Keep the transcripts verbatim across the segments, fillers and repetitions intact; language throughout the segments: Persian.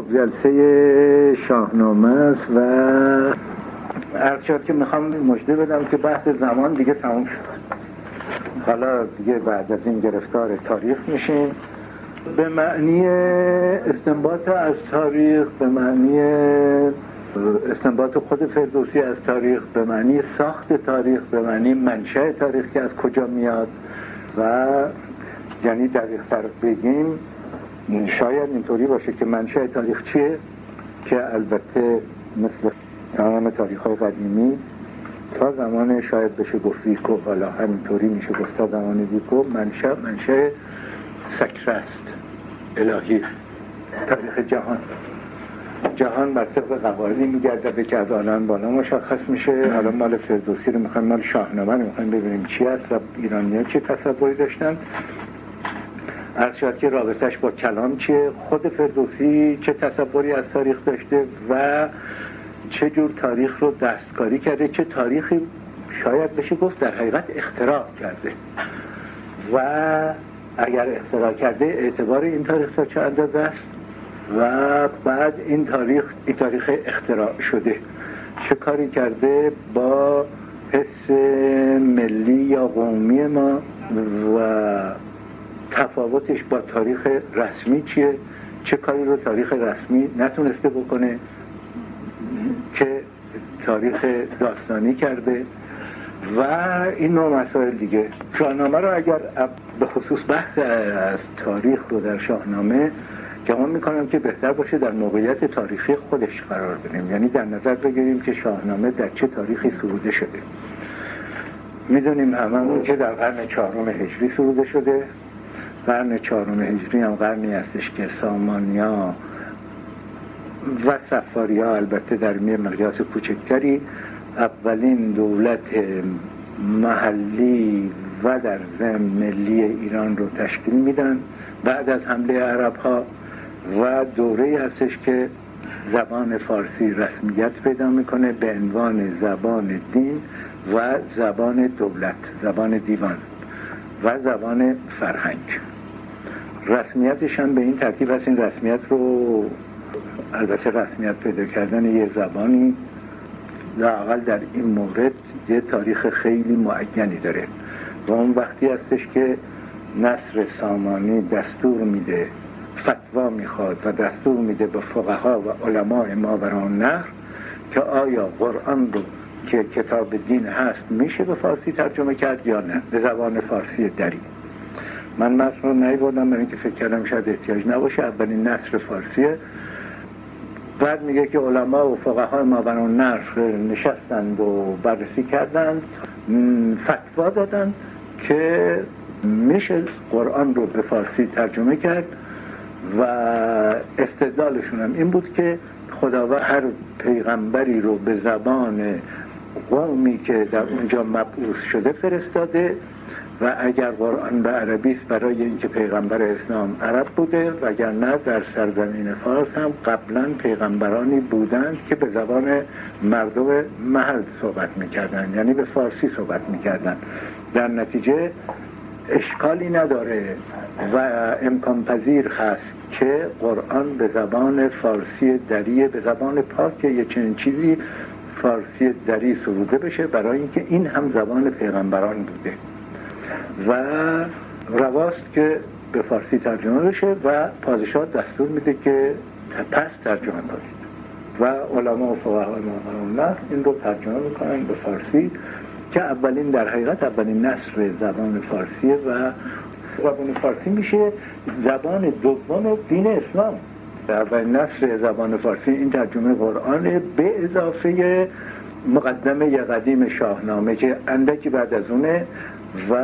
جلسه شاهنامه است و عرض شد که میخوام مژده بدم که بحث زمان دیگه تموم شد. حالا دیگه بعد از این گرفتار تاریخ میشیم به معنی استنباط از تاریخ، به معنی استنباط خود فردوسی از تاریخ، به معنی ساخت تاریخ، به معنی منشأ تاریخ که از کجا میاد و یعنی دقیق تر بگیم شاید اینطوری باشه که منشأ تاریخ چیه که البته مثل تمام تاریخ‌های قدیمی تا زمان شاید بشه گفت ویکو، حالا همینطوری میشه گفت تا زمان ویکو منشأ منشأ سکر است، الهی، تاریخ جهان. جهان بر طبق قواعدی میگرده که از آنان بالا مشخص میشه. حالا مال فردوسی رو میخوایم، مال شاهنامه رو میخوایم ببینیم چی است و ایرانی‌ها چه تصوری داشتن. عرض شد که رابطش با کلام چیه، خود فردوسی چه تصوری از تاریخ داشته و چه جور تاریخ رو دستکاری کرده، چه تاریخی شاید بشه گفت در حقیقت اختراع کرده و اگر اختراع کرده اعتبار این تاریخ تا چه اندازه است و بعد این تاریخ این تاریخ اختراع شده چه کاری کرده با حس ملی یا قومی ما و تفاوتش با تاریخ رسمی چیه، چه کاری رو تاریخ رسمی نتونسته بکنه که تاریخ داستانی کرده و این نوع مسائل دیگه. شاهنامه رو اگر به خصوص بحث از تاریخ رو در شاهنامه گمان میکنم که بهتر باشه در موقعیت تاریخی خودش قرار بدیم، یعنی در نظر بگیریم که شاهنامه در چه تاریخی سروده شده. میدونیم هممون که در قرن چهارم هجری سروده شده. قرن چهارم هجری هم قرنی هستش که سامانیا و صفاریا البته در می مقیاس کوچکتری اولین دولت محلی و در ضمن ملی ایران رو تشکیل میدن بعد از حمله عرب ها و دوره‌ای هستش که زبان فارسی رسمیت پیدا میکنه به عنوان زبان دین و زبان دولت، زبان دیوان و زبان فرهنگ. رسمیتش هم به این ترتیب هست، این رسمیت رو البته رسمیت پیدا کردن یه زبانی لااقل در این مورد یه تاریخ خیلی معینی داره و اون وقتی هستش که نصر سامانی دستور میده، فتوا میخواد و دستور میده به فقها و علماء ماوراءالنهر که آیا قرآن رو که کتاب دین هست میشه به فارسی ترجمه کرد یا نه، به زبان فارسی دری. من متن رو نیاوردم برای اینکه فکر کردم شاید احتیاج نباشه، اولین نصر فارسیه. بعد میگه که علما و فقهای ماوراءالنهر نشستند و بررسی کردند، فتوا دادند که میشه قرآن رو به فارسی ترجمه کرد و استدلالشون هم این بود که خداوند هر پیغمبری رو به زبان قومی که در اونجا مبعوث شده فرستاده و اگر قرآن به عربی است برای اینکه پیغمبر اسلام عرب بوده و اگر نه در سرزمین فارس هم قبلا پیغمبرانی بودند که به زبان مردم محل صحبت میکردن، یعنی به فارسی صحبت میکردن. در نتیجه اشکالی نداره و امکان پذیر هست که قرآن به زبان فارسی دری، به زبان پاک یه چنین چیزی فارسی دری سروده بشه برای اینکه این هم زبان پیغمبران بوده و رواست که به فارسی ترجمه بشه و پادشاه دستور میده که پس ترجمه کنید و علما و فقهای ماوراءالنهر این رو ترجمه میکنن به فارسی که اولین در حقیقت اولین نصر زبان فارسیه و زبان فارسی میشه زبان دوم دین اسلام. اولین نصر زبان فارسی این ترجمه قرآن به اضافه مقدمه قدیم شاهنامه که اندکی بعد از اونه و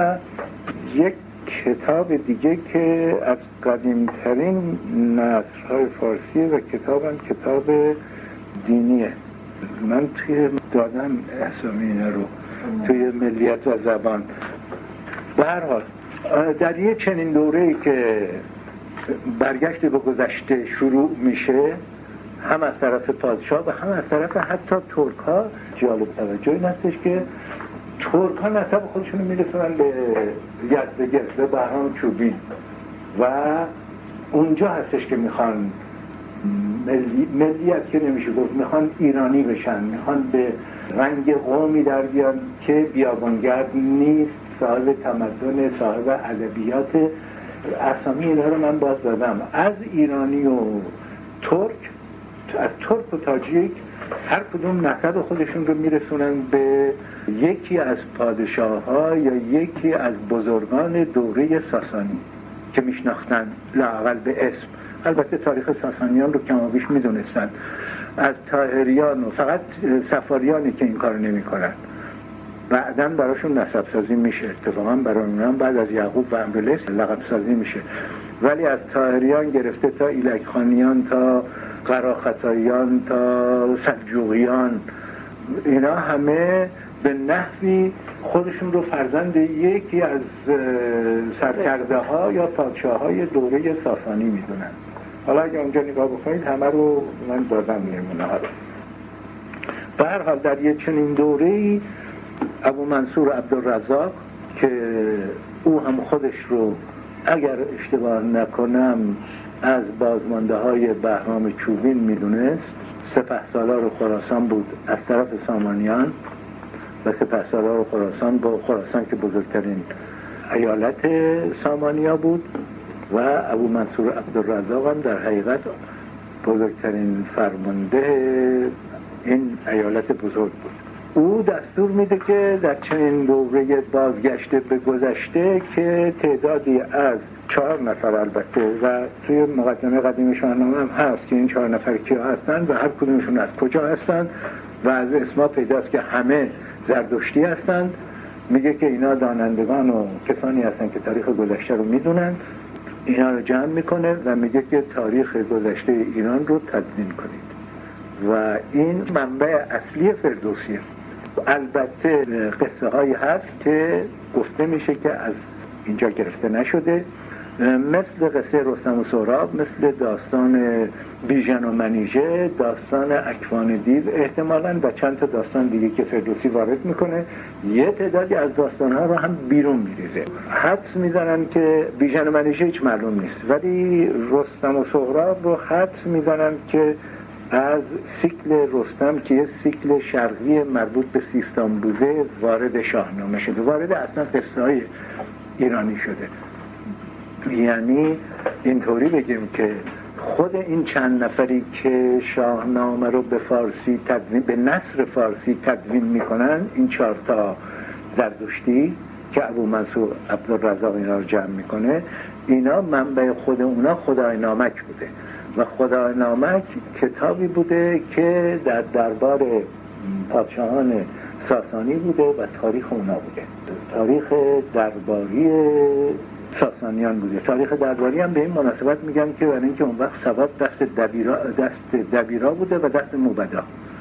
یک کتاب دیگه که از قدیمترین نصرهای فارسی و کتاب هم کتاب دینیه. من توی دادم اسامی اینا رو توی ملیت و زبان. به هر حال در یه چنین دوره‌ای که برگشت به گذشته شروع میشه هم از طرف پادشاه و هم از طرف حتی ترک ها، جالب توجه این هستش که ترک ها نسب خودشون رو میرسونن به یزدگرد، به بهرام چوبی و اونجا هستش که میخوان ملی... ملیت که نمیشه گفت، میخوان ایرانی بشن، میخوان به رنگ قومی در بیان که بیابانگرد نیست، صاحب تمدن، صاحب ادبیات. اسامی اینا رو من باز دادم، از ایرانی و ترک، از ترک و تاجیک هر کدوم نسب خودشون رو میرسونن به یکی از پادشاه ها یا یکی از بزرگان دوره ساسانی که میشناختن لااقل به اسم. البته تاریخ ساسانیان رو کمابیش میدونستن، از طاهریان و فقط صفاریانی که این کار نمی کنن. بعداً براشون نسب سازی میشه، اتفاقا برای اونم بعد از یعقوب و امرلیس لقب سازی میشه، ولی از طاهریان گرفته تا ایلکخانیان تا قراختاییان تا سلجوقیان، اینا همه به نحوی خودشون رو فرزند یکی از سرکرده ها یا پادشاه های دوره ساسانی میدونن. حالا اگه اونجا نگاه بکنید همه رو من دادم نمونه ها رو. به هر حال در یک چنین دوره‌ای ابو منصور عبدالرزاق که او هم خودش رو اگر اشتباه نکنم از بازمانده های بهرام چوبین میدونست، سپهسالار خراسان بود از طرف سامانیان و سپهسالار خراسان با خراسان که بزرگترین ایالت سامانیا بود و ابو منصور عبدالرزاق هم در حقیقت بزرگترین فرمانده این ایالت بزرگ بود. او دستور میده که در چنین دوره بازگشته به گذشته که تعدادی از چهار نفر البته و توی مقدمه قدیم شاهنامه هم هست که این چهار نفر کیا هستن و هر کدومشون از کجا هستن و از اسما پیداست که همه زردشتی هستند. میگه که اینا دانندگان و کسانی هستن که تاریخ گذشته رو میدونن، اینا رو جمع میکنه و میگه که تاریخ گذشته ایران رو تدوین کنید و این منبع اصلی فردوسیه. البته قصه هایی هست که گفته میشه که از اینجا گرفته نشده، مثل قصه رستم و سهراب، مثل داستان بیژن و منیژه، داستان اکوان دیو احتمالاً و چند تا داستان دیگه که فردوسی وارد میکنه. یه تعدادی از داستانها رو هم بیرون میریزه. حدس میزنن که بیژن و منیژه هیچ معلوم نیست، ولی رستم و سهراب رو حدس میزنن که از سیکل رستم که یه سیکل شرقی مربوط به سیستان بوده وارد شاهنامه شده، وارد اصلا قصه های ایرانی شده. یعنی اینطوری بگیم که خود این چند نفری که شاهنامه رو به فارسی تدوین، به نثر فارسی تدوین میکنن، این چهار تا زردشتی که ابو منصور عبدالرزاق اینا رو جمع میکنه، اینا منبع خود اونا خدای نامک بوده و خدای نامک کتابی بوده که در دربار پادشاهان ساسانی بوده و تاریخ اونا بوده، تاریخ درباری ساسانیان بوده. تاریخ درباری هم به این مناسبت میگم که برای اینکه اون وقت سواد دست دبیرا دست دبیرا بوده و دست موبدا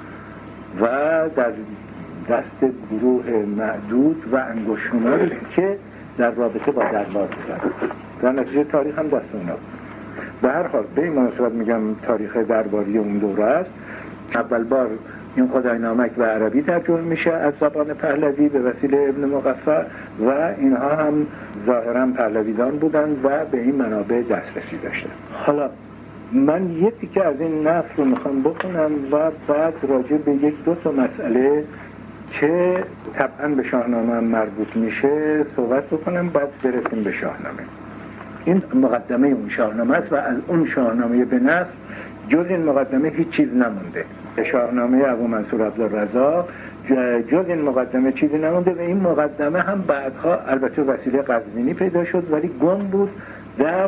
و در دست گروه معدود و انگشت‌شماری که در رابطه با دربار بودن. در نتیجه تاریخ هم دست اونا. به هر حال به این مناسبت میگم تاریخ درباری اون دوره است. اول بار این خدای نامک و عربی ترجمه میشه از زبان پهلوی به وسیله ابن مقفع و اینها هم ظاهرا پهلویدان بودن و به این منابع دسترسی داشتن. حالا من یه تیکه از این نصر رو میخوام بخونم و بعد راجع به یک دو تا مسئله که طبعا به شاهنامه مربوط میشه صحبت بکنم، بعد برسیم به شاهنامه. این مقدمه اون شاهنامه است و از اون شاهنامه به نصر جز این مقدمه هیچ چیز نمونده. شاهنامه ابو منصور عبدالرزاق جز این مقدمه چیزی نمونده و این مقدمه هم بعدها البته وسیله قزوینی پیدا شد ولی گم بود در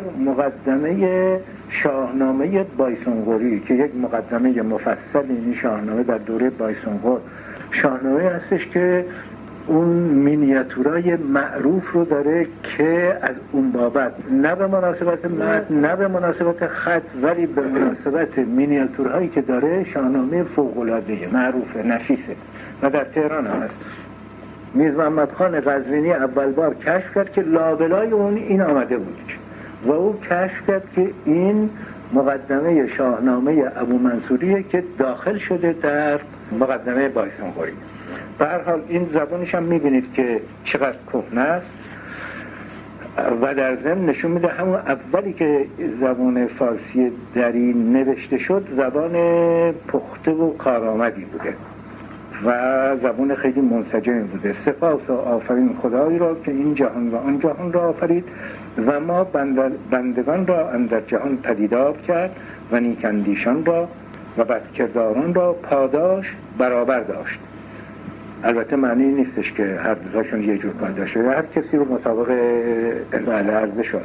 مقدمه شاهنامه بایسونقوری که یک مقدمه مفصل این شاهنامه در دوره بایسونقور شاهنامه هستش که اون مینیاتورای معروف رو داره که از اون بابت نه به مناسبت متن نه به مناسبت خط ولی به مناسبت مینیاتورهایی که داره شاهنامه فوق‌العاده معروفه، نفیسه و در تهران هم هست. میز محمد خان قزوینی اول بار کشف کرد که لابلای اون این آمده بود و او کشف کرد که این مقدمه شاهنامه ابو منصوریه که داخل شده در مقدمه بایسونقوری. به هر حال این زبانش هم میبینید که چقدر کهنه است. و در ضمن نشون میده همون اولی که زبان فارسی دری نوشته شد زبان پخته و کارآمدی بوده و زبان خیلی منسجمی بوده. سپاس و آفرین خدایی را که این جهان و آن جهان را آفرید و ما بندگان را اندر جهان پدیدار کرد و نیکندیشان را و بدکرداران را پاداش برابر داشت. البته معنی نیستش که هر دوتاشون یه جور پاداش شده، هر کسی رو مطابق اعمال عرضه شد.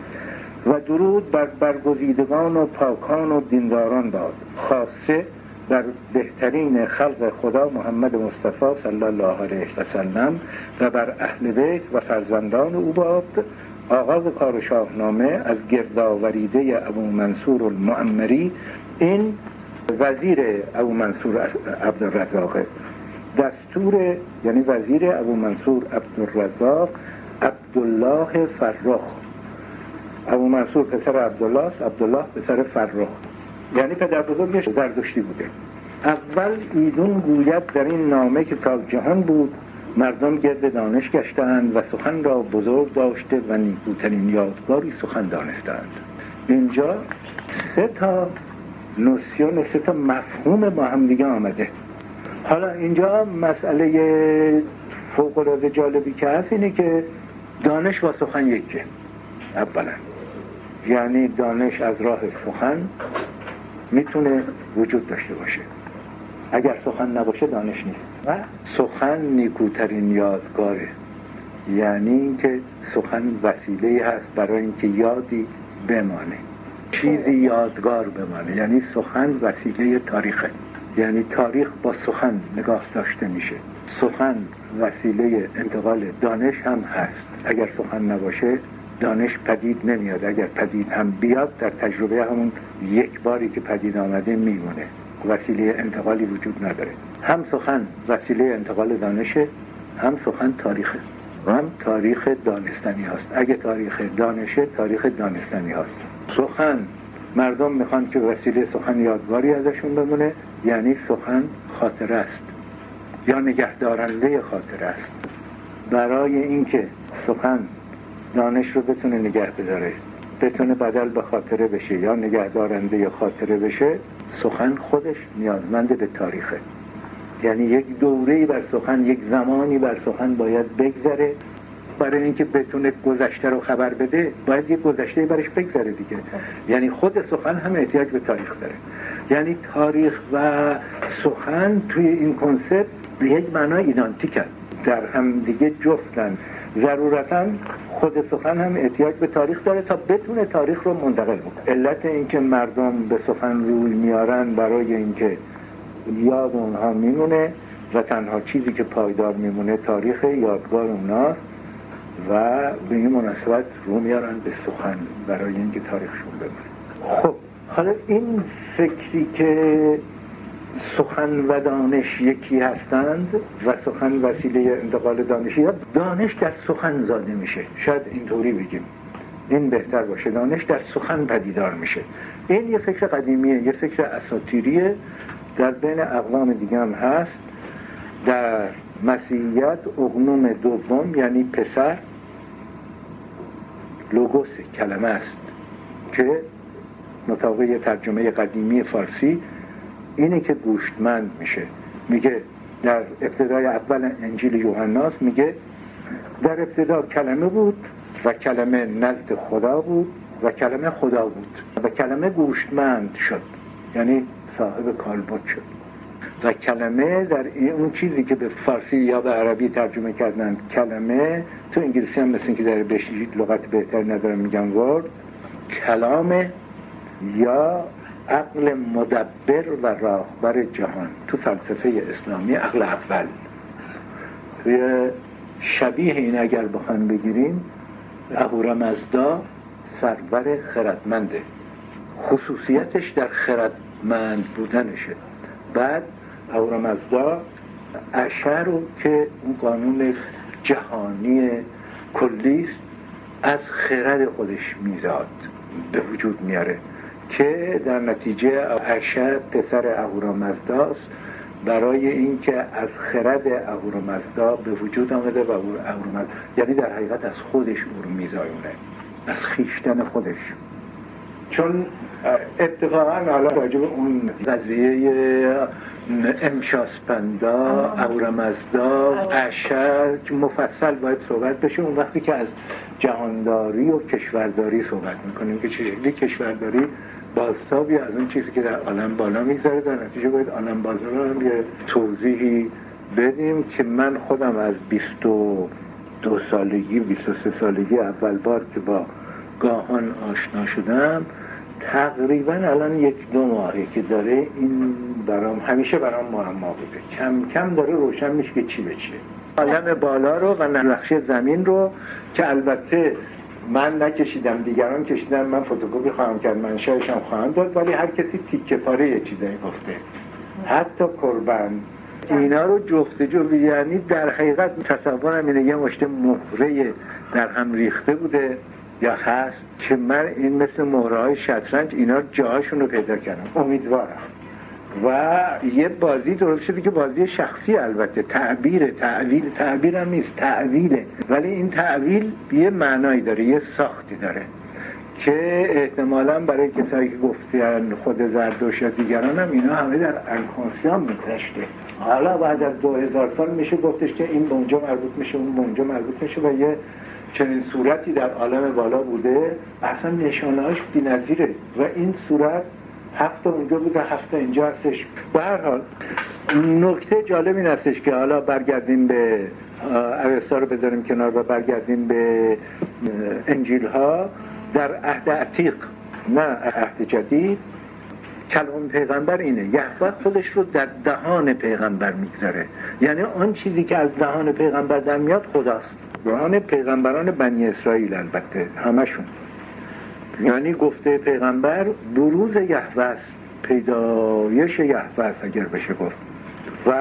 و درود بر برگزیدگان و پاکان و دینداران باد، خاصه بر بهترین خلق خدا محمد مصطفی صلی الله علیه و سلم و بر اهل بیت و فرزندان او باد. آغاز کار شاهنامه از گردآوریده ابو منصور المعمری، این وزیر ابو منصور عبدالرزاق، دستور یعنی وزیر ابو منصور عبدالرزاق عبدالله فرخ. ابو منصور پسر عبدالله است، عبدالله پسر فرخ، یعنی پدر بزرگش زردشتی بوده. اول ایدون گوید در این نامه که تا جهان بود مردم گرد دانش گشتند و سخن را بزرگ داشته و نیکوترین یادگاری سخن دانستند. اینجا سه تا نوسیون، سه تا مفهوم با هم دیگه آمده. حالا اینجا مسئله فوق‌العاده جالبی که هست اینه که دانش با سخن یکه. اولا یعنی دانش از راه سخن میتونه وجود داشته باشه، اگر سخن نباشه دانش نیست. و سخن نیکوترین یادگاره، یعنی اینکه سخن وسیله هست برای اینکه یادی بمانه، چیزی یادگار بمانه. یعنی سخن وسیله تاریخه، یعنی تاریخ با سخن نگاه داشته میشه. سخن وسیله انتقال دانش هم هست، اگر سخن نباشه دانش پدید نمیاد، اگر پدید هم بیاد در تجربه همون یک باری که پدید آمده میمونه، وسیله انتقالی وجود نداره. هم سخن وسیله انتقال دانشه، هم سخن تاریخه و هم تاریخ دانستنی هست. اگه تاریخ دانشه، تاریخ دانستنی هست. سخن مردم میخوان که وسیله سخن یادگاری ازشون بمونه، یعنی سخن خاطره است یا نگهدارنده خاطره است. برای اینکه سخن دانش رو بتونه نگه بداره، بتونه بدل به خاطره بشه یا نگهدارنده خاطره بشه، سخن خودش نیازمند به تاریخه. یعنی یک دوره‌ای بر سخن، یک زمانی بر سخن باید بگذره. برای اینکه بتونه گذشته رو خبر بده باید یک گذشته برش بگذره دیگه. یعنی خود سخن هم احتیاج به تاریخ داره. یعنی تاریخ و سخن توی این کنسپت به یک معنای ایدانتیکن، در هم دیگه جفتن. ضرورتاً خود سخن هم احتیاج به تاریخ داره تا بتونه تاریخ رو منتقل بکنه. علت اینکه مردم به سخن روی میارن برای اینکه یاد اونها میمونه و تنها چیزی که پایدار میمونه تاریخ یادگار اوناست و به این مناسبت رو میارن به سخن برای اینکه تاریخشون بمونه. خب حالا این فکری که سخن و دانش یکی هستند و سخن وسیله انتقال دانشی، یا دانش در سخن زاده میشه، شاید اینطوری بگیم، این بهتر باشه، دانش در سخن پدیدار میشه. این یه فکر قدیمیه، یه فکر اساطیریه، در بین اقوام دیگه هم هست. در مسیحیت اقنوم دوم یعنی پسر لوگوس کلمه است که مطابق ترجمه قدیمی فارسی اینه که گوشتمند میشه. میگه در ابتدای اول انجیل یوحناس میگه در ابتدا کلمه بود و کلمه نزد خدا بود و کلمه خدا بود و کلمه گوشتمند شد، یعنی صاحب کالبد شد. و کلمه در اون چیزی که به فارسی یا به عربی ترجمه کردن کلمه، تو انگلیسی هم مثل که در بهش لغت بهتر ندارم میگن ورد، کلام یا عقل مدبر و راهبر جهان. تو فلسفه اسلامی عقل اول. توی شبیه این اگر بخوام بگیریم، اهورامزدا سرور خردمنده، خصوصیتش در خردمند بودنشه. بعد اهورامزدا اشعه رو که اون قانون جهانی کلیست از خرد خودش میزاد به وجود میاره که در نتیجه اشعه پسر اهورامزداست برای اینکه از خرد اهورامزدا به وجود آمده و اهورامزدا یعنی در حقیقت از خودش او رو میزایونه، از خیشتن خودش. چون اتفاقا حالا راجع به اون قضیه امشاسپندا، اهورامزدا، اشر که مفصل باید صحبت بشه اون وقتی که از جهانداری و کشورداری صحبت میکنیم که چه شکلی کشورداری بازتابی از اون چیزی که در عالم بالا میگذاره. در نتیجه باید عالم بالا رو هم یه توضیحی بدیم که من خودم از بیست و دو سالگی بیست و سه سالگی اول بار که با گاهان آشنا شدم تقریبا الان یک دو ماهه که داره این برام همیشه برام معما بوده، کم کم داره روشن میشه که چی به چیه. عالم بالا رو و نقشه زمین رو که البته من نکشیدم دیگران کشیدن، من فتوکپی خواهم کرد، منشأش هم خواهم داد، ولی هر کسی تیکه پاره یه چیزایی گفته، حتی قربان اینا رو جفتجو، یعنی در حقیقت تصورم اینه یه مشت مهره در هم ریخته بوده یا هست که من این مثل مهره‌های شطرنج اینا جاهاشون رو پیدا کردم، امیدوارم. و یه بازی درست شده که بازی شخصی، البته تعبیر تعبیر تعبیر هم نیست، تعبیره، ولی این تعبیر یه معنایی داره، یه ساختی داره که احتمالاً برای کسایی که گفتن خود زردوش یا دیگران هم اینا همه در انکانسیان میگذشته. حالا بعد از دو هزار سال میشه گفتش که این به اونجا مربوط میشه، اون به اونجا مربوط میشه و یه چنین صورتی در عالم بالا بوده، اصلا نشانه‌اش بی‌نظیره و این صورت هفته اونجا بوده، هفته اینجا هستش. به هر حال نکته جالب این هستش که حالا برگردیم به اوستا رو بذاریم کنار و برگردیم به انجیل ها. در عهد عتیق نه عهد جدید کلام پیغمبر اینه، یهوه خودش رو در دهان پیغمبر میگذاره، یعنی آن چیزی که از دهان پیغمبر در میاد خداست. دهان پیغمبران بنی اسرائیل البته همشون، یعنی گفته پیغمبر بروز یهوه است، پیدایش یهوه است اگر بشه گفت، و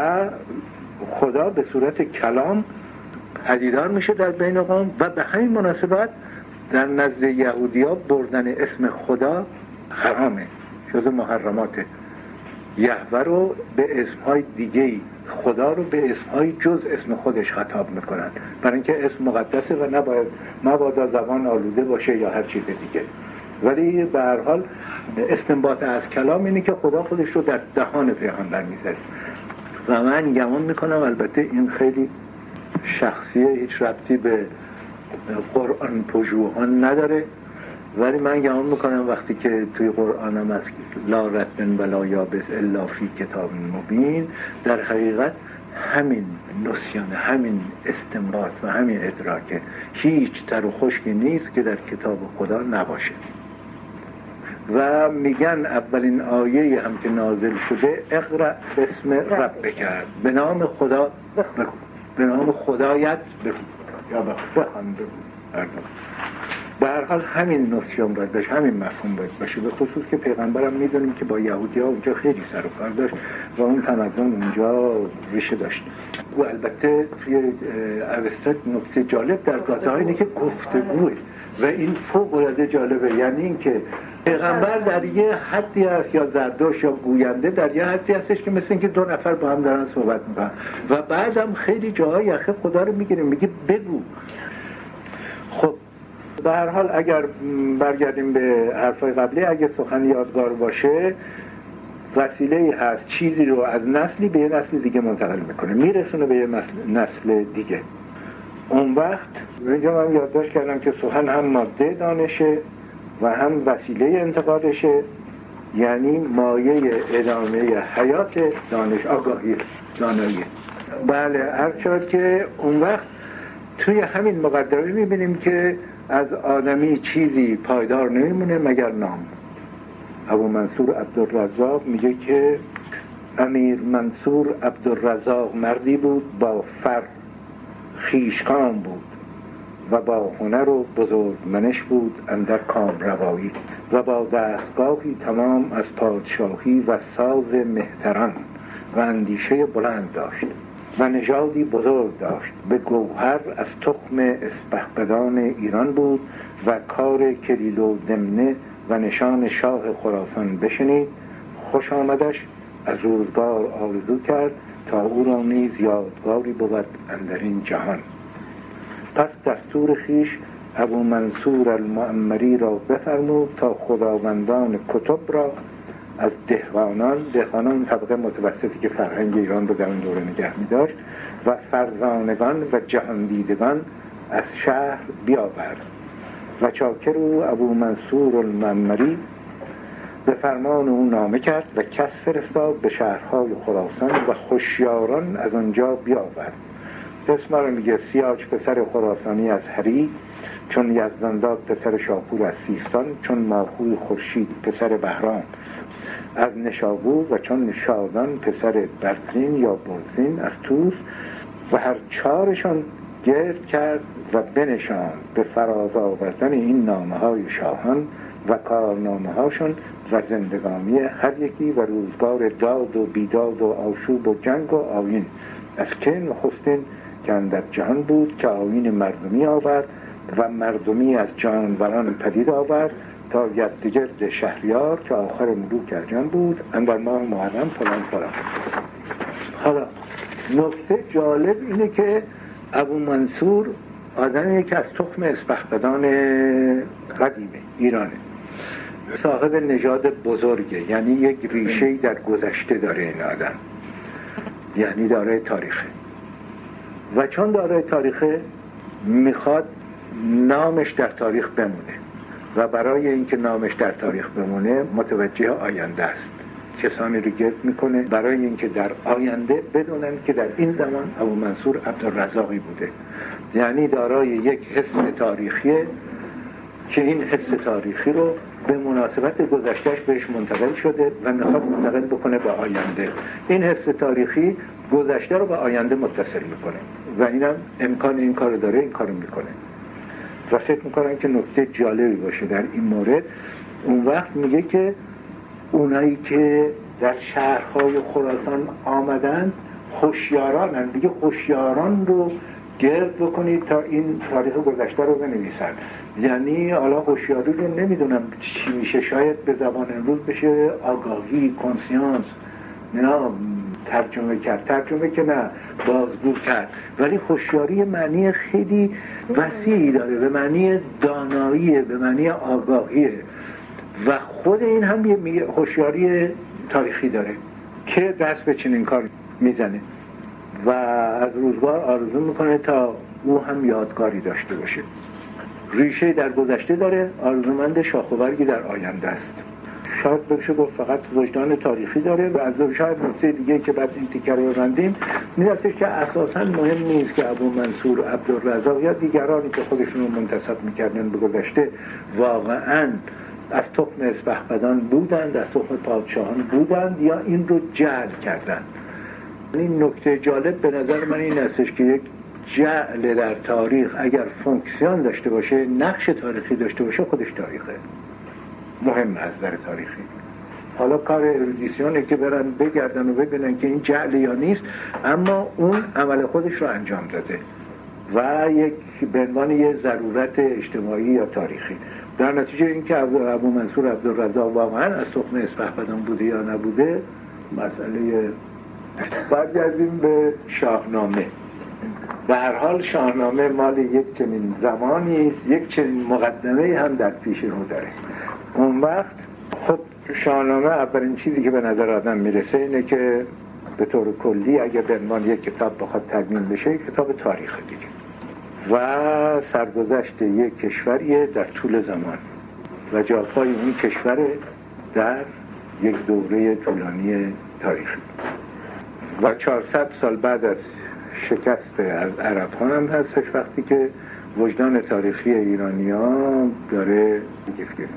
خدا به صورت کلام پدیدار میشه در بین قوم و به همین مناسبت در نزد یهودی‌ها بردن اسم خدا حرامه، جز محرماته. یهوه رو به اسمهای دیگه‌ای، خدا رو به اسمهای جز اسم خودش خطاب میکنن، برای اینکه اسم مقدسه و نباید مبادا زبان آلوده باشه یا هر چیز دیگه. ولی به هر حال استنباط از کلام اینه که خدا خودش رو در دهان پیغمبر میذاره و من گمان میکنم، البته این خیلی شخصیه، هیچ ربطی به قرآن پژوهان نداره، ولی من گمان میکنم وقتی که توی قرآن هم هست لا رطب ولا یابس الا فی کتاب مبین، در حقیقت همین نسیان، همین استنباط و همین ادراکه، هیچ تر و خشکی نیست که در کتاب خدا نباشه. و میگن اولین آیه هم که نازل شده اقرأ بسم ربک، به نام خدا بخون، به نام خدایت بخون یا بخون. به هر حال همین نسیان باید باشه، همین مفهوم باید باشه، به خصوص که پیغمبرم میدونیم که با یهودی ها اونجا خیلی سر و کار داشت و اون تمدن اونجا ریشه داشت. و البته توی اوستا نکته جالب در گاته اینه که گفتگوه و این فوق العاده جالبه، یعنی این که پیغمبر در یه حدی هست یا زردوش یا گوینده در یه حدی هستش که مثل اینکه دو نفر با هم دارن صحبت میکنن و بعدم خیلی جاهای یخه خدا رو میگیریم، میگه بگو. خب به هر حال اگر برگردیم به حرفای قبلی، اگه سخن یادگار باشه، وسیله‌ای هست چیزی رو از نسلی به یه نسل دیگه منتقل میکنه، میرسونه به یه نسل دیگه. اون وقت اینجا من یادداشت کردم که سخن هم ماده دانشه و هم وسیله انتقالشه، یعنی مایه ادامه حیات دانش، آگاهی، دانایی. بله، هر شد که اون وقت توی همین مقدمه میبینیم که از آدمی چیزی پایدار نمیمونه مگر نام. ابو منصور عبدالرزاق میگه که امیر منصور عبدالرزاق مردی بود با فر، خویشکام بود و با هنر و بزرگمنش بود اندر کام روایی و با دستگاهی تمام از پادشاهی و ساز مهتران و اندیشه بلند داشت و نژادی بزرگ داشت، به گوهر از تخم اسپهبدان ایران بود و کار کلیل و دمنه و نشان شاه خراسان بشنید، خوش آمدش از روزگار آرزو کرد تا او را نیز یادگاری بود اندر این جهان. پس دستور خیش ابو منصور المعمری را بفرمود تا خداوندان کتب را از دهقانان دهقانان طبقه متوسطی که فرهنگ ایران رو در اون دوره نگه می داشت و فرزانگان و جهاندیدگان از شهر بیاورد و چاکر او ابو منصور المعمری به فرمان او نامه کرد و کس فرستاد به شهرهای خراسان و هوشیاران از آنجا بیاورد. اسم رو میگه سیاج پسر خراسانی از هری، چون یزدانداد پسر شاپور از سیستان، چون ماخوی خورشید پسر بهرام از نشابور و چون شادان پسر برزین یا برزین از توس و هر چهارشان گرد کرد و بنشاند به فراز آوردن این نامه های شاهان و کارنامه هاشون و زندگانی هر یکی و روزگار داد و بیداد و آشوب و جنگ و آیین از که نخستین که اندر جهان بود که آیین مردمی آورد و مردمی از جانوران پدید آورد تا یزدگرد شهریار که آخر ملوک ارجن بود اندر ماه محرم فلان فلان. حالا نکته جالب اینه که ابو منصور آدمی که از تخم اسپهبدان قدیمه ایرانه، صاحب نژاد بزرگه، یعنی یک ریشه‌ای در گذشته داره این آدم، یعنی داره تاریخه و چون داره تاریخه میخواد نامش در تاریخ بمونه و برای اینکه نامش در تاریخ بمونه متوجه آینده است. کسانی رو گرد میکنه برای اینکه در آینده بدونن که در این زمان ابو منصور عبدالرزاقی بوده، یعنی دارای یک حس تاریخیه که این حس تاریخی رو به مناسبت گذشتهش بهش منتقل شده و میخواد منتقل بکنه به آینده. این حس تاریخی گذشته رو به آینده متصل میکنه و اینم امکان این کار داره، این کارو میکنه و فکر میکنم که نکته جالبی باشه در این مورد. اون وقت میگه که اونایی که در شهرهای خراسان آمدن هوشیارانن، دیگه هوشیاران رو گرد بکنید تا این تاریخ گذشته رو بنویسن. یعنی حالا هوشیاری رو نمیدونم چی میشه، شاید به زبان امروز بشه آگاهی، کنسیانس، نه ترجمه کرد، ترجمه که نه بازگو کرد، ولی هوشیاری معنی خیلی وسیعی داره، به معنی دانایی، به معنی آگاهیه و خود این هم یه هوشیاری تاریخی داره که دست به چنین کار میزنه و از روزگار آرزو میکنه تا او هم یادگاری داشته باشه. ریشه در گذشته داره، آرزومند شاخ و برگی در آینده است. شاید بشه گفت فقط وجدان تاریخی داره و از شاید نکته دیگه که بعد این تیکه رو ببندیم میرسه که اساساً مهم نیست که ابو منصور عبدالرزاق یا دیگرانی که خودشون رو منتسب میکردن به گذشته واقعاً از تخم اسپهبدان بودند، از تخم پادشاهان بودند یا این رو جعل کردند. این نکته جالب به نظر من این استش که یک جعل در تاریخ اگر فونکسیون داشته باشه، نقش تاریخی داشته باشه، خودش تاریخه، مهم از در تاریخی. حالا کار ارودیسیونه که برن بگردن و ببینن که این جعل یا نیست، اما اون عمل خودش رو انجام داده و یک به عنوان یه ضرورت اجتماعی یا تاریخی. در نتیجه اینکه ابو منصور عبدالرزاق واقعا از تخم اسپهبدان بوده یا نبوده مسئله. برگردیم به شاهنامه. به هر حال شاهنامه مال یک چنین زمانی است، یک چنین مقدمه هم در پیش رو داره. اون وقت خب شاهنامه اولین چیزی که به نظر آدم میرسه اینه که به طور کلی اگه به عنوان یک کتاب بخواد تدوین بشه، کتاب تاریخ دیگه و سرگذشت یک کشوریه در طول زمان و جاپای اون کشور در یک دوره طولانی تاریخی و چهارصد سال بعد از شکست از عرب ها هم هستش وقتی که وجدان تاریخی ایرانی ها داره گفت گفت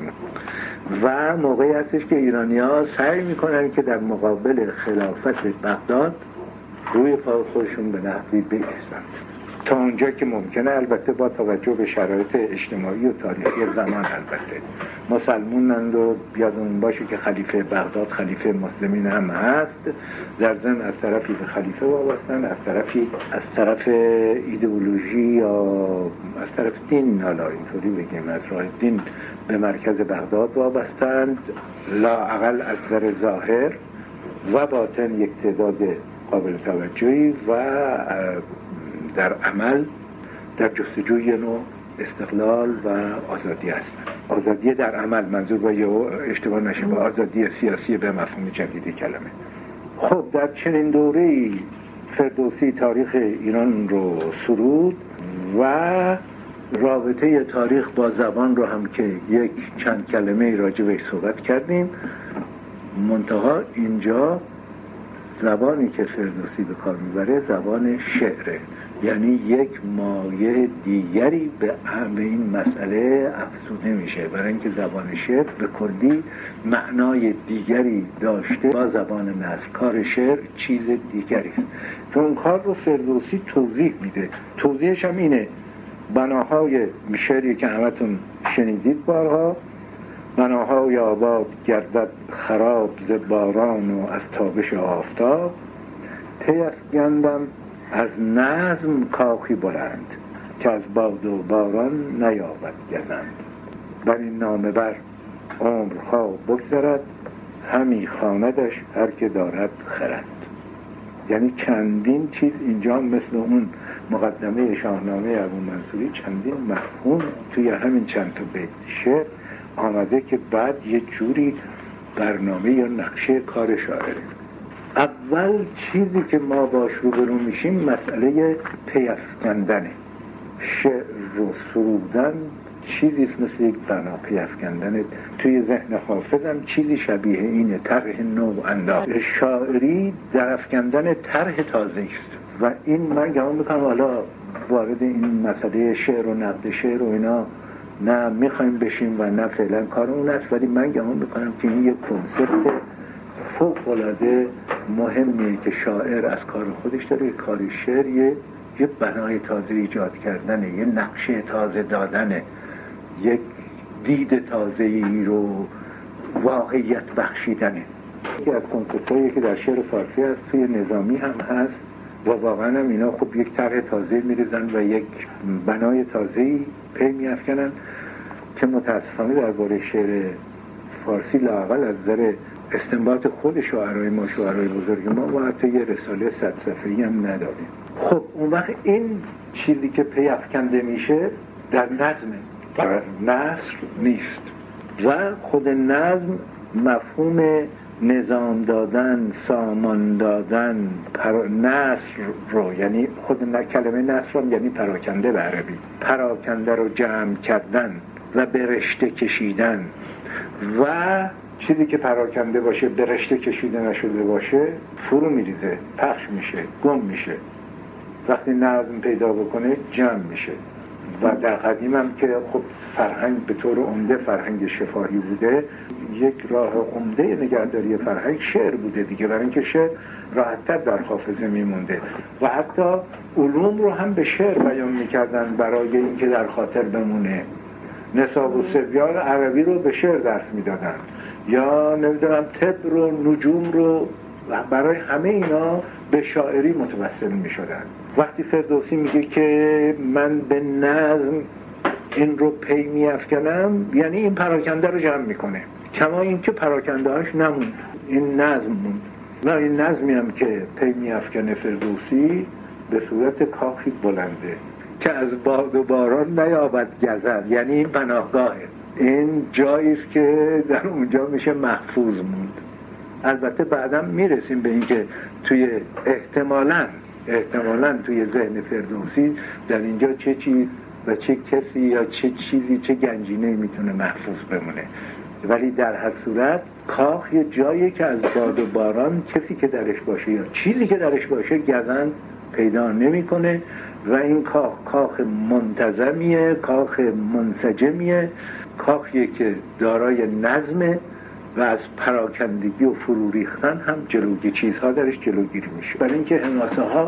و موقعی هستش که ایرانی ها سعی میکنن که در مقابل خلافت بغداد روی پای خودشون به نحوی بایستند تا اونجا که ممکنه، البته با توجه به شرایط اجتماعی و تاریخی زمان. البته مسلمونند و بیادون باشه که خلیفه بغداد خلیفه مسلمین هم هست، در ضمن از طرفی به خلیفه وابستن، از طرفی از طرف ایدئولوژی یا از طرف دین، حالا اینطوری بگیم از راه دین به مرکز بغداد وابستند، لااقل از نظر ظاهر و باطن یک تعداد قابل توجهی و در عمل در جستجوی نوع استقلال و آزادی هستند. آزادی در عمل، منظور با یه اشتباه نشه با آزادی سیاسی به مفهوم جدید کلمه. خب در چنین دوره‌ای فردوسی تاریخ ایران رو سرود و رابطه تاریخ با زبان رو هم که یک چند کلمه راجع بهش صحبت کردیم. منتها اینجا زبانی که فردوسی به کار میبره زبان شعره، یعنی یک مایه دیگری به این مسئله افزوده میشه، برای اینکه زبان شعر به کلی معنای دیگری داشته با زبان نثر. کار شعر چیز دیگری است که اون کار رو فردوسی توضیح میده. توضیحش هم اینه: بناهای شعری که همتون شنیدید بارها، بناهای آباد گردد خراب ز باران و از تابش آفتاب، پی افگندم از نظم کاخی بلند که از باد و باران نیابد گزند. بر این نامه بر عمرها بگذرد همی خواندش هر که دارد خرد. یعنی چندین چیز اینجا مثل اون مقدمه شاهنامه ابومنصوری چندین مفهوم توی همین چند تا بیت شعر آمده که بعد یه جوری برنامه یا نقشه کار شاعره. اول چیزی که ما باش روبرو میشیم مسئله پیافکندنه. شعر رو سرودن چیزیست مثل یک بنا پیافکندن. توی ذهن حافظم چیزی شبیه اینه، طرح نو انداز. شاعری در افکندن طرح تازه است و این من گمان میکنم حالا وارد این مسئله شعر و نقد شعر و اینا نه میخوایم بشیم و نه فعلا کار اون است، ولی من گمان میکنم که این یک کنسپت فوق‌العاده مهمیه که شاعر از کار خودش داره. کار شعر یه یه بنای تازه ایجاد کردنه، یه نقشه تازه دادنه، یک دید تازه‌ای رو واقعیت بخشیدنه. یکی از کنسپت‌هایی که در شعر فارسی هست توی نظامی هم هست و واقعا هم اینا خب یک طرح تازه می‌ریزن و یک بنای تازه‌ای پی می‌افکنن که متاسفانه درباره شعر فارسی لااقل از نظر استنباط خود شاعرای ما، شاعرای بزرگ ما، و حتی یه رساله صد صفحه‌ای هم ندادیم. خب اون وقت این چیزی که پی افکنده میشه در نظمه، در نثر نیست. و خود نظم مفهوم نظام دادن، سامان دادن، پر... نثر رو، یعنی خود کلمه نثر هم یعنی پراکنده به عربی، پراکنده رو جمع کردن و به رشته کشیدن. و چیزی که پراکنده باشه به رشته کشیده نشده باشه فرو میریزه، پخش میشه، گم میشه. وقتی نظم پیدا بکنه جمع میشه. و در قدیم هم که خب فرهنگ به طور عمده فرهنگ شفاهی بوده، یک راه عمده نگهداری فرهنگ شعر بوده دیگه، برای اینکه شعر راحت‌تر در حافظه میمونده و حتی علوم رو هم به شعر بیان میکردن برای اینکه در خاطر بمونه. نصاب و صبیان عربی رو به شعر درس میدادن، یا نمیدونم طب رو، نجوم رو، برای همه اینا به شاعری متوسل میشدن. وقتی فردوسی میگه که من به نظم این رو پی میافکنم، یعنی این پراکنده رو جمع میکنه، کما این که پراکنده هاش نموند، این نظم موند. و این نظمی هم که پی میافکنه فردوسی به صورت کاخی بلنده که از باد و باران نیابد گزند، یعنی این پناهگاهه، این جاییست که در اونجا میشه محفوظ موند. البته بعداً میرسیم به این که توی احتمالاً احتمالاً توی ذهن فردوسی در اینجا چه چیز و چه کسی یا چه چیزی، چه گنجینه‌ای میتونه محفوظ بمونه. ولی در هر صورت کاخ یه جایی که از باد و باران کسی که درش باشه یا چیزی که درش باشه گزند پیدا نمیکنه. و این کاخ کاخ منتظمیه، کاخ منسجمیه، کاخیه که دارای نظمه و از پراکندگی و فرو ریختن هم جلوگیری چیزها درش جلوگیری میشه. برای اینکه حماسه ها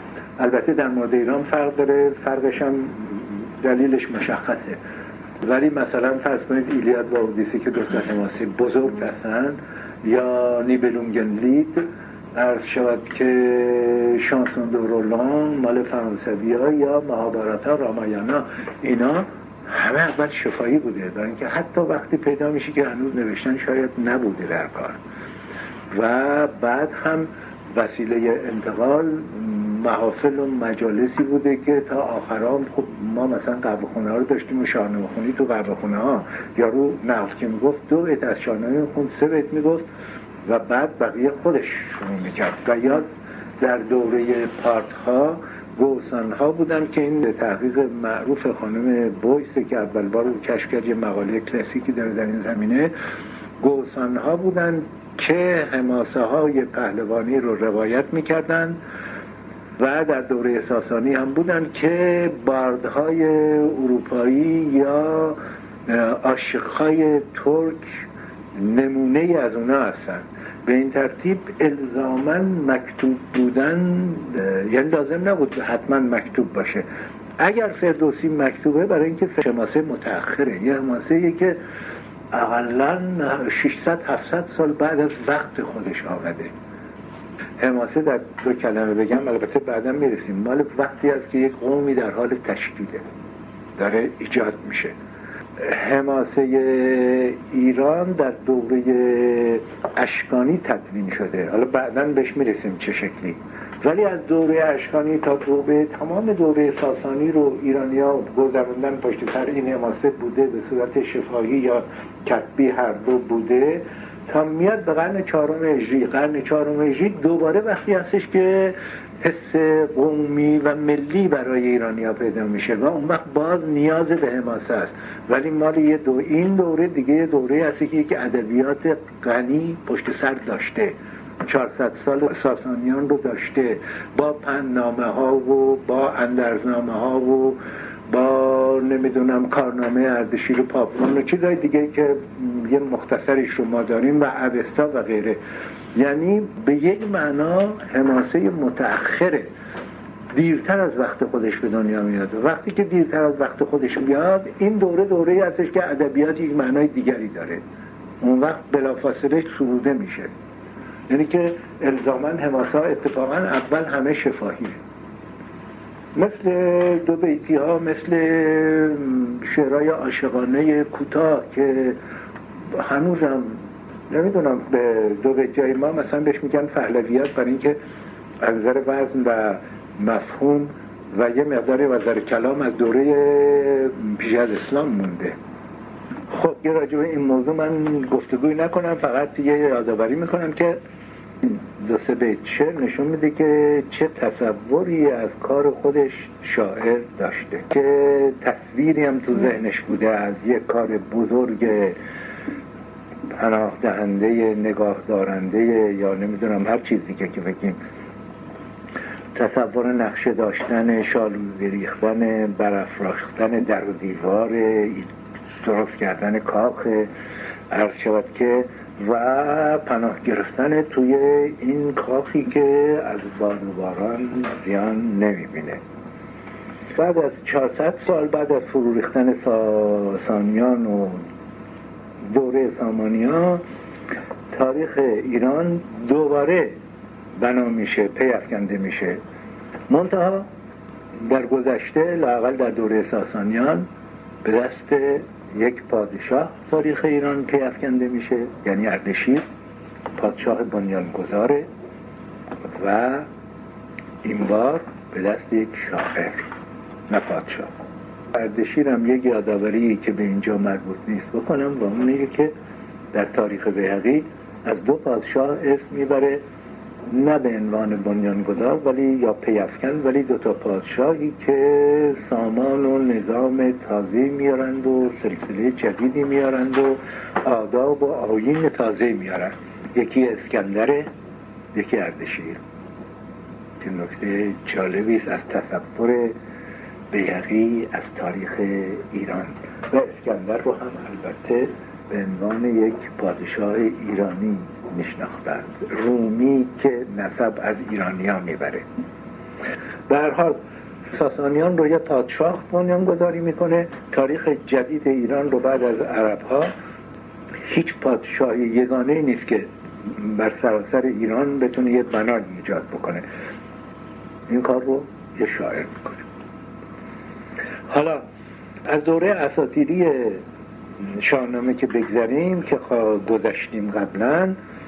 البته در مورد ایران فرق داره، فرقش هم دلیلش مشخصه، ولی مثلا فرض کنید ایلیاد و اودیسه که دو تا حماسه بزرگ هستن، یا نیبلونگنلید، عرض شود که شانسون دو رولان مال فرانسوی ها، یا مهاباراتا، رامایانا، اینا همه اول شفاهی بوده، برای اینکه حتی وقتی پیدا میشه که هنوز نوشتن شاید نبوده در کار. و بعد هم وسیله انتقال محافل و مجالسی بوده که تا آخرام خب ما مثلا قهوه خونه ها رو داشتیم و شاهنامه خونی تو قهوه خونه ها، یارو نفت که میگفت دو بیت از شاهنامه میخوند، سه بیت میگفت و بعد بقیه خودش شروع میکرد. و یا در دوره پارت ها گوسان ها بودن که این تحقیق معروف خانم بویس که اول بار رو کشف کرد، یه مقاله کلاسیکی داره در این زمینه. گوسان ها بودن که حماسه های پهلوانی رو روایت میکردن و در دوره ساسانی هم بودن که باردهای اروپایی یا عاشقهای ترک نمونه ای از اونا هستن. به این ترتیب الزاماً مکتوب بودن یعنی لازم نبود حتما مکتوب باشه. اگر فردوسی مکتوبه برای اینکه حماسه متأخره، یه حماسه‌ای که اقلاً ششصد هفتصد سال بعد از وقت خودش آمده. حماسه در دو کلمه بگم، البته بعدا میرسیم، مال وقتی است که یک قومی در حال تشکیله، داره ایجاد میشه. حماسه ایران در دوره اشکانی تدوین شده، حالا بعداً بهش میرسیم چه شکلی، ولی از دوره اشکانی تا دوره تمام دوره ساسانی رو ایرانی‌ها گذروندن پشت سر این حماسه بوده، به صورت شفاهی یا کتبی هر دو بوده، تا میاد به قرن چهارم هجری. قرن چهارم هجری دوباره وقتی هستش که حس قومی و ملی برای ایرانی‌ها پیدا میشه و اون وقت باز نیاز به حماسه است. ولی مال یه دو این دوره دیگه دوره هستی که یک ادبیات غنی پشت سر داشته، چهارصد سال ساسانیان رو داشته، با پندنامه ها و با اندرزنامه ها و با نمیدونم کارنامه اردشیر و پاپون و چیزای دیگه که یه مختصری شما داریم و اوستا و غیره. یعنی به یک معنا حماسه متأخره، دیرتر از وقت خودش به دنیا میاد. وقتی که دیرتر از وقت خودش میاد، این دوره دوره هستش که ادبیات یک معنای دیگری داره، اون وقت بلافاصله سروده میشه. یعنی که الزاماً حماسه اتفاقاً اول همه شفاهیه، مثل دو بیتی ها، مثل شعرهای عاشقانه کوتاه که هنوزم نمیدونم به دو بیتی ما مثلا بهش میگن پهلویات، برای اینکه از نظر وزن و مفهوم و یه مقداری از نظر کلام از دوره پیش از اسلام مونده. خب یه راجع به این موضوع من گفتگوی نکنم، فقط یه یادآوری میکنم که دو سه بیت شعر نشون میده که چه تصوری از کار خودش شاعر داشته، که تصویری هم تو ذهنش بوده از یک کار بزرگ پناه دهنده، نگاه دارنده، یا نمیدونم هر چیزی که که بگیم، تصور نقشه داشتن، شالوده ریختن، برافراختن در و دیوار، درست کردن کاخ، عرض شود که و پناه گرفتن توی این کاخی که از باد و باران زیان نمیبینه. بعد از چهارصد سال بعد از فرو ریختن ساسانیان و دوره سامانیان، تاریخ ایران دوباره بنا میشه، پی افکنده میشه. منتها در گذشته، لااقل در دوره ساسانیان، به دست یک پادشاه تاریخ ایران پی افکنده میشه، یعنی اردشیر، پادشاه بنیانگذاره، و این بار به دست یک شاعر، نه پادشاه. اردشیر هم یک یادآوری که به اینجا مربوط نیست بکنم و اون اینه که در تاریخ بیهقی از دو پادشاه اسم میبره، نه به عنوان بنیانگذار ولی یا پیافکن، ولی دو تا پادشاهی که سامان و نظام تازه میارند و سلسله جدیدی میارند و آداب و آیین تازه میارند. یکی اسکندره، یکی اردشیر، که نکته جالبی است از تصور بیهقی از تاریخ ایران. و اسکندر رو هم البته به عنوان یک پادشاه ایرانی میشناختند، رومی که نسب از ایرانیان میبره. به هر حال ساسانیان رو یه پادشاه بنیان گذاری میکنه. تاریخ جدید ایران رو بعد از عرب ها هیچ پادشاه یگانه نیست که بر سراسر ایران بتونه یه بنای ایجاد بکنه. این کار رو یه شاعر میکنه. حالا از دوره اساطیری شاهنامه که بگذاریم، که گذشتیم قبلا،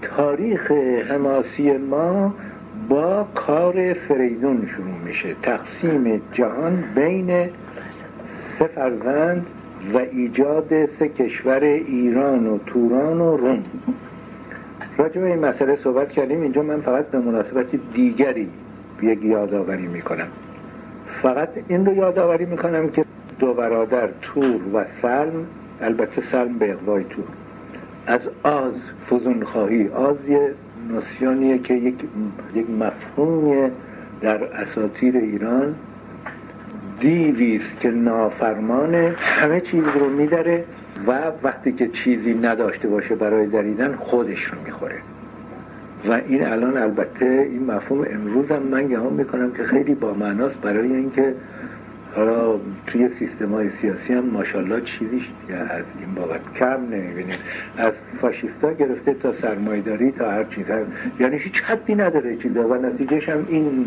تاریخ حماسی ما با کار فریدون شروع میشه، تقسیم جهان بین سه فرزند و ایجاد سه کشور ایران و توران و روم. راجع به این مسئله صحبت کردیم. اینجا من فقط به مناسبت دیگری یک یادآوری میکنم. فقط این رو یادآوری میکنم که دو برادر تور و سلم، البته سلم به اقوای تور، از آز فزون خواهی، آز یه نوسیونیه که یک یک مفهومیه در اساطیر ایران، دیویست که نافرمانه، همه چیز رو میداره و وقتی که چیزی نداشته باشه برای دریدن خودش رو میخوره. و این الان البته این مفهوم امروز هم من گمان میکنم که خیلی با معناست، برای اینکه حالا توی سیستم‌های سیاسی هم ماشاءالله چیزی از این بابت کم نمیبینیم، از فاشیستا گرفته تا سرمایه‌داری تا هر چیز هم. یعنی هیچ حدی نداره چیزا و نتیجهش هم این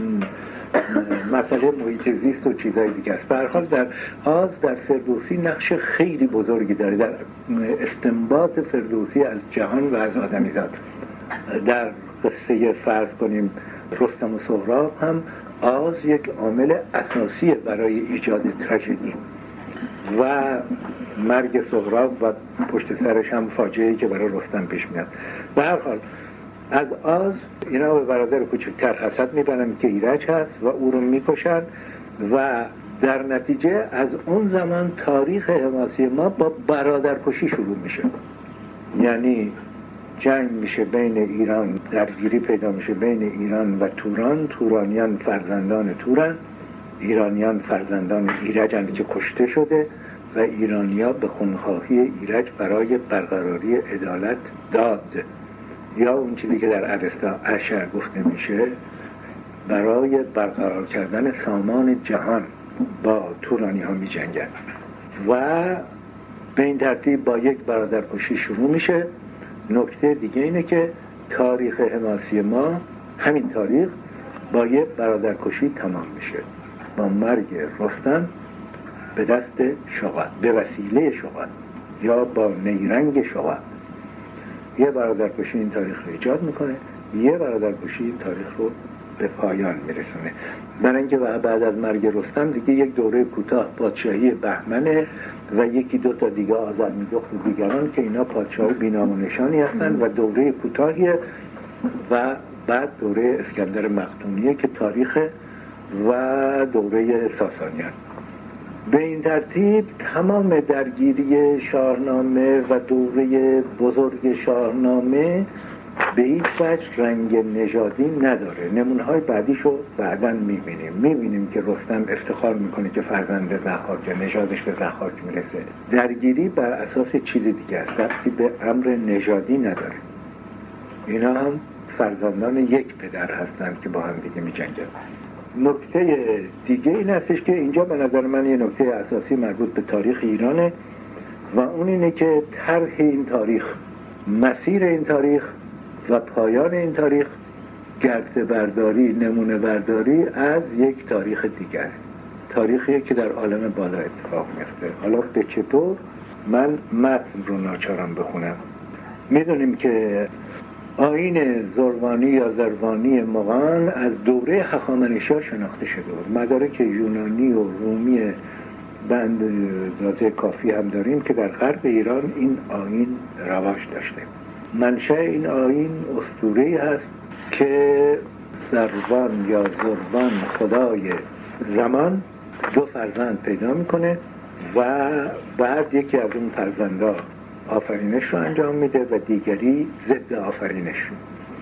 مسئله محیط زیست و چیزای دیگه است. به هر حال در آز در فردوسی نقش خیلی بزرگی داره در استنباط فردوسی از جهان و از آدمیزاد. در قصه فرض کنیم رستم و سهراب هم آز یک عامل اساسی برای ایجاد تراژدی و مرگ سهراب و پشت سرش هم فاجعه‌ای که برای رستم پیش میاد. به هر حال از آز اینا به برادر کوچکتر حسد میبرن که ایرج هست و او رو میکشن و در نتیجه از اون زمان تاریخ حماسی ما با برادرکشی شروع میشه. یعنی جنگ میشه بین ایران، درگیری پیدا میشه بین ایران و توران. تورانیان فرزندان تورن، ایرانیان فرزندان ایرجن که کشته شده و ایرانیا به خونخواهی ایرج برای برقراری عدالت داد، یا اون چیزی که در اوستا اشر گفته میشه برای برقرار کردن سامان جهان با تورانی ها می جنگن و به این ترتیب با یک برادرکشی شروع میشه. نکته دیگه اینه که تاریخ حماسی ما، همین تاریخ، با یک برادرکشی تمام میشه، با مرگ رستم به دست شغل، به وسیله شغل یا با نیرنگ شغل. یه برادرکشی این تاریخ رو ایجاد میکنه، یه برادرکشی این تاریخ رو به پایان میرسونه. برای اینکه بعد از مرگ رستم دیگه یک دوره کوتاه پادشاهی بهمنه و یکی دو تا دیگه آذرمیدخت و دیگران که اینا پادشاه بی‌نام و نشانی هستن و دوره کوتاهیه و بعد دوره اسکندر مقدونیه که تاریخ و دوره ساسانیان. به این ترتیب تمام درگیری شاهنامه و دوره بزرگ شاهنامه به هیچ وجه رنگ نژادی نداره. نمونه‌های بعدیشو بعداً می‌بینیم. می‌بینیم که رستم افتخار میکنه که فرزند ضحاک، نژادش به ضحاک میرسه. درگیری بر اساس چیز دیگه است، ربطی به امر نژادی نداره. اینا هم فرزندان یک پدر هستند که با هم دیگه می‌جنگن. نکته دیگه این هستش که اینجا به نظر من یه نکته اساسی مربوط به تاریخ ایرانه و اون اینه که طرح این تاریخ، مسیر این تاریخ و پایان این تاریخ گرد برداری، نمونه برداری از یک تاریخ دیگر، تاریخی که در عالم بالا اتفاق میفته. حالا به چطور؟ من متن رو ناچارم بخونم. میدونیم که آیین زروانی یا زروانی مغان از دوره هخامنشیان شناخته شده بود. مدارک یونانی و رومی بند اندازه کافی هم داریم که در غرب ایران این آیین رواج داشته. منشأ این آیین اسطوره‌ای هست که زروان یا زروان خدای زمان دو فرزند پیدا میکنه و بعد یکی از اون فرزندا آفرینش رو انجام میده و دیگری ضد آفرینش رو.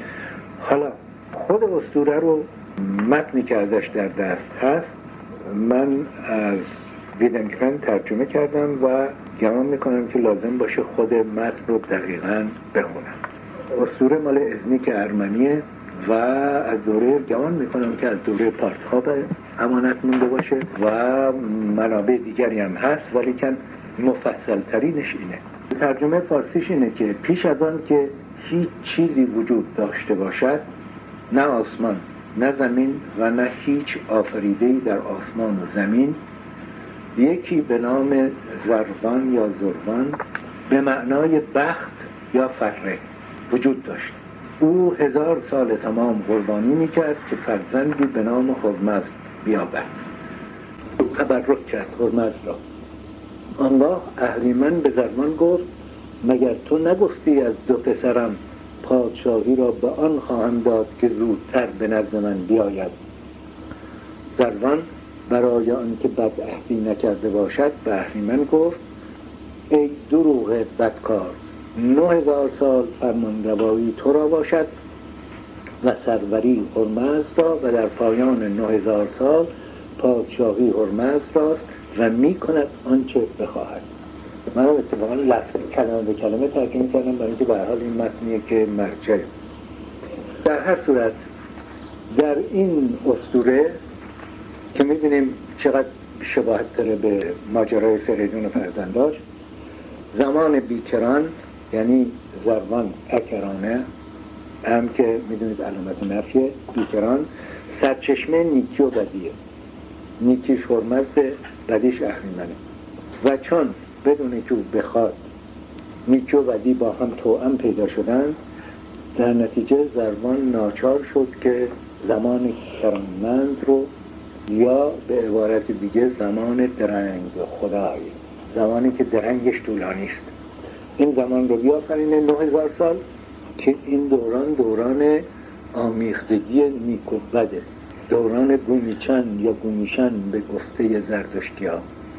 حالا خود اسطوره رو متنی که ازش در دست هست من از ویدنکرن ترجمه کردم و گمان میکنم که لازم باشه خود متن رو دقیقاً بخونم. اسطوره مال ازنیک ارمنیه و از دوره گمان میکنم که از دوره پارتها امانت مونده باشه و منابع دیگری هم هست، ولی کن مفصل ترینش اینه. ترجمه فارسیش اینه که پیش از آن که هیچ چیزی وجود داشته باشد، نه آسمان نه زمین و نه هیچ آفریده‌ای در آسمان و زمین، یکی به نام زروان یا زروان به معنای بخت یا فره وجود داشت. او هزار سال تمام قربانی میکرد که فرزندی به نام هرمزد بیابد. تبرک کرد هرمزد را. آنگاه اهریمن به زرمان گفت مگر تو نگفتی از دو پسرم پادشاهی را به آن خواهم داد که زودتر به نزد من بیاید؟ زروان برای آنکه بدعهدی نکرده باشد به اهریمن گفت ای دروغ بدکار، نه هزار سال فرمانروایی تو را باشد و سروری هرمزد را و در پایان نه هزار سال پادشاهی هرمزد راست و می کند آنچه بخواهد. من هم اتفاقا لفظ کلمه به کلمه ترجمه کردم برای اینکه به هر حال این متنیه که مرجع. در هر صورت در این اسطوره که می‌بینیم چقدر شباهت داره به ماجرای فریدون و فرزنداش، زمان بیکران یعنی زروان اکرانه هم که میدونید علامت نفیه، بیکران سرچشمه نیکی و بدیه. نیکیش هرمزد، بدیش اهریمنه و چون بدونه که او بخواد نیکی و بدی با هم توأم پیدا شدن، در نتیجه زروان ناچار شد که زمان کرامند رو یا به عبارت دیگه زمان درنگ خدای، زمانی که درنگش طولانی است، این زمان رو بیافرینه نه هزار سال که این دوران دوران آمیختگی نیک و بده، دوران گومیچن یا گومیشن به گفته زردشتی‌ها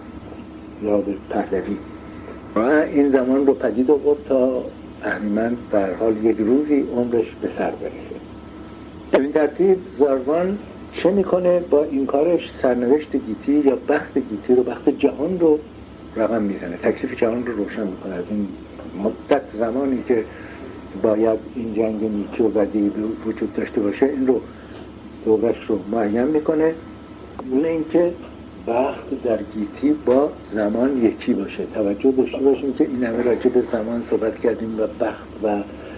یا به پهلوی، و این زمان رو پدید آورد تا اهریمن به هر حال یک روزی عمرش به سر برسه. به این ترتیب زروان چه میکنه؟ با این کارش سرنوشت گیتی یا بخت گیتی رو، بخت جهان رو رقم میزنه، تکلیف جهان رو روشن میکنه. از این مدت زمانی که باید این جنگ نیکی و بدی وجود داشته باشه این رو دورش رو معین میکنه، اون اینکه بخت در گیتی با زمان یکی باشه. توجه داشته باشیم که این همه راجع به زمان صحبت کردیم و بخت و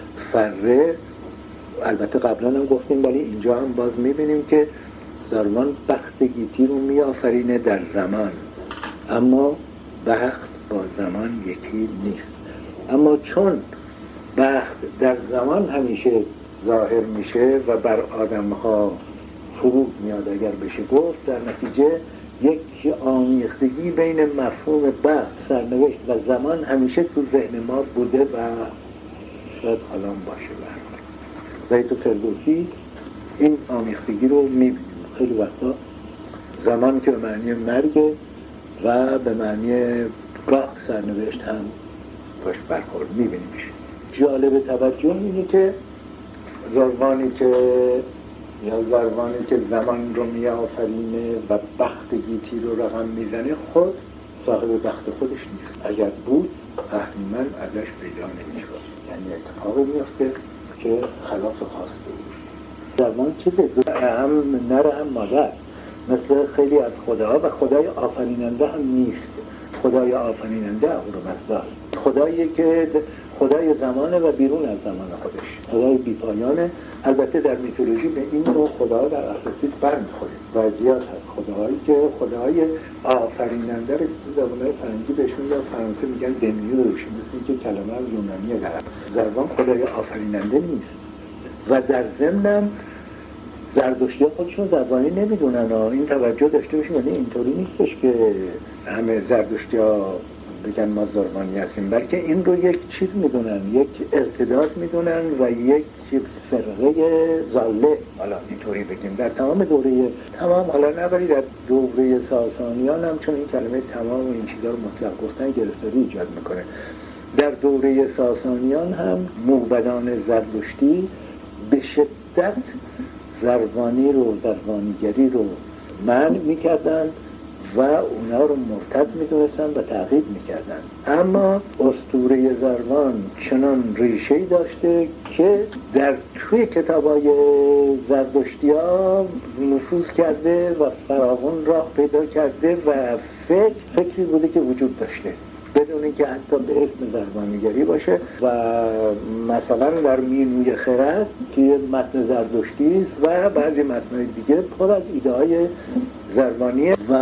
فره البته قبلا هم گفتیم، ولی اینجا هم باز میبینیم که زروان بخت گیتی رو میآفرینه در زمان، اما بخت با زمان یکی نیست. اما چون بخت در زمان همیشه ظاهر میشه و بر آدمها فرود میاد اگر بشه گفت، در نتیجه یک آمیختگی بین مفهوم بخت، سرنوشت و زمان همیشه تو ذهن ما بوده و شاید الان باشه. و تو فردوسی این آمیختگی رو میبینیم خیلی وقتا، زمان که به معنی مرگ و به معنی گاه سرنوشت هم باش برخورد میبینیمش. جالب توجه اینه که زروانی که یا زروانی که زمان رو میآفرینه و بخت گیتی رو رقم میزنه خود صاحب بخت خودش نیست. اگر بود اهریمن ازش پیدا نمیشد، یعنی اتفاقی میفته که خلاف خواسته بود. زمان چیزه؟ هم نره هم مادر، مثل خیلی از خداها، و خدای آفریننده هم نیست. خدای آفریننده اهورامزداست، خدایی که خدای زمانه و بیرون از زمان خودش، خدای بیپایانه. البته در میتولوژی به این نوع خداها در اساطیر برمیخوره و زیاد هست خداهایی که خدای آفریننده رو تو زبان‌های فرنگی بهشون یا فرانسه میگن دمیورگ، مثل اینکه کلمه از یونانیه داره. زروان خدای آفریننده نیست و در ضمنم زردشتی‌ها خودشون زروانی نمیدونن. این توجه داشته باشیم، یعنی اینطوری نیستش که همه زردشتی‌ها بگن ما زروانی هستیم، بلکه این رو یک چیز میدونن، یک ارتداد میدونن و یک فرقه ضاله، حالا اینطوری بگیم. در تمام دوره تمام، حالا نه ولی در دوره ساسانیان هم، چون این کلمه تمام این چیزا رو مطلق گفتن گرفتاری ایجاد میکنه، در دوره ساسانیان هم موبدان زردشتی به شدت زروانی رو، زروانیگری رو منع میکردن و اونا رو مرتد میدونستن و تعقیب میکردن. اما اسطوره زروان چنان ریشه‌ای داشته که در توی کتابای زردشتی ها نفوذ کرده و فراوان راه پیدا کرده و فکر فکری بوده که وجود داشته بدون اینکه حتی به اسم زروانیگری باشه. و مثلا در مینوی خرد که متن زردشتی است و بعضی متن‌های دیگه پر از ایده های زروانیه. و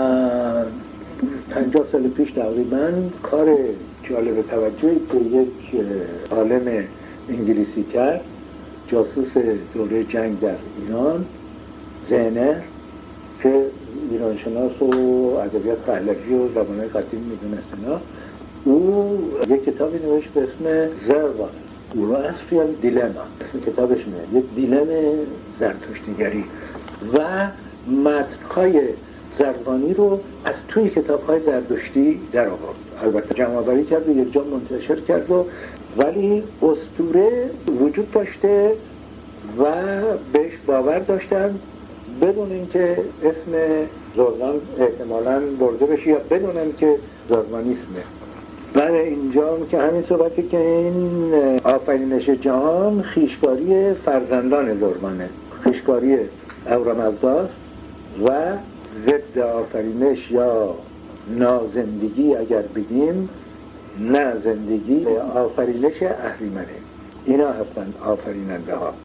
پنجاه سال پیش تقریبا کار جالب توجهی که یک عالم انگلیسی کرد جاسوس دوره جنگ در ایران، زینر، که ایرانشناس و ادبیات پهلوی و زبان‌های قدیم میدونست اینا، او یک کتابی نوشت به اسم زروان اوراسفیل دیلما، اسم کتابش میاد یک دیلم زرتشتیگری، و متن‌های زروانی رو از توی کتاب‌های زردشتی در آورد. البته جمع‌آوری کرد و یک جا منتشر کرد، و ولی اسطوره وجود داشته و بهش باور داشتن بدون اینکه اسم زروان احتمالاً برده بشه یا بدون اینکه زروانیسمه. برای اینجا که همین صحبتی که این آفرینش جهان خیشکاری فرزندان زروانه، خیشکاری اهورامزداست و ضد آفرینش یا نازندگی اگر بگیم، نه زندگی، آفرینش اهریمنه. اینا هستند آفریننده ها.